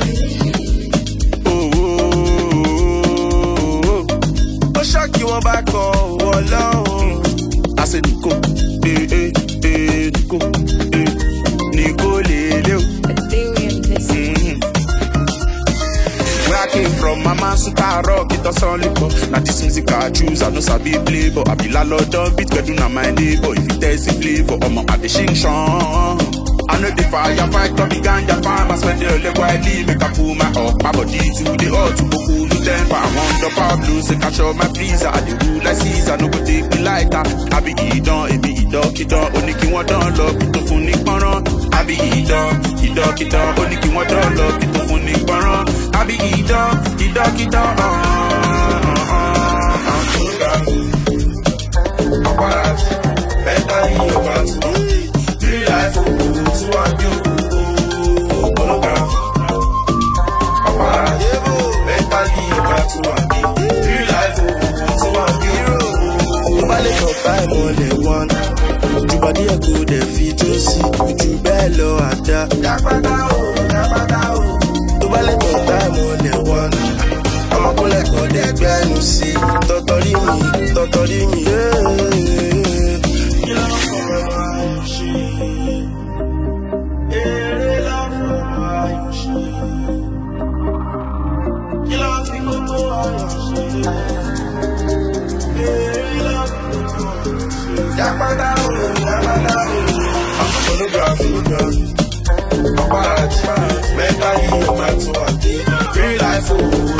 Shock you back on alone. I said Nico, Nico, Nico Leleo. Where I came from, mama super rock, it was only for. Now this music I choose, I know sabi play, but I be la lot of beat, get do na my neighbor. If it taste the flavor, I'm at the shing shong. I know the fire fight, but the ganja farmers when they only quietly make a pull my up, my body to the heart to go cool the temper. I want the power blues, they catch up my freezer. I do rule like Caesar, no go take me like that. I be Idon, it be Idokidon, only king what don't love, it to funny paron. I be Idokidon, only king what don't love, it to funny paron. I be Idokidon, mentally over to real life, to and you, mentally over to and you, real life, to and you. Nobody got time on the one. You body a good feet to see. You bello at that. Nobody got time on the one. I'm a collect on the grind, you see. Totori me, yeah. You love for my shit. You love for my shit. You love to go to my shit. You love to go to my shit. I'm photography, mentally, I'm at 2 real life,